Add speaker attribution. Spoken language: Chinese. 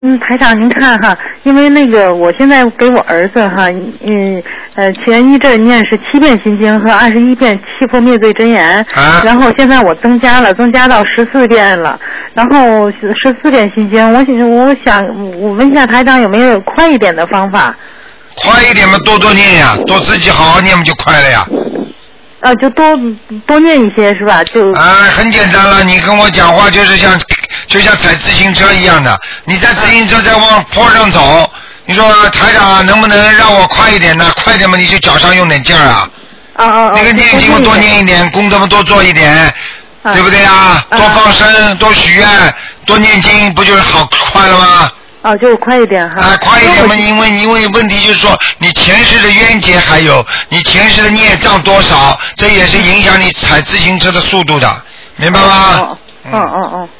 Speaker 1: 台长您看哈，因为那个我现在给我儿子哈，前一阵念是7遍心经和21遍七佛灭罪真言，然后现在我增加到14遍了，然后14遍心经，我问一下台长有没有快一点的方法？
Speaker 2: 快一点嘛，多念呀，多自己好好念嘛就快了呀。
Speaker 1: 就多念一些是吧？
Speaker 2: 很简单了，你跟我讲话就像踩自行车一样的，你在自行车在往坡上走，你说台长能不能让我快一点呢？快点嘛，你就脚上用点劲儿啊。那个念经嘛多念一点，功德嘛多做一点，对不对啊？多放生，多许愿，多念经，不就是好快了吗？
Speaker 1: 就快一点哈。
Speaker 2: 快一点嘛，因为问题就是说，你前世的冤结还有你前世的孽障多少，这也是影响你踩自行车的速度的，明白吗？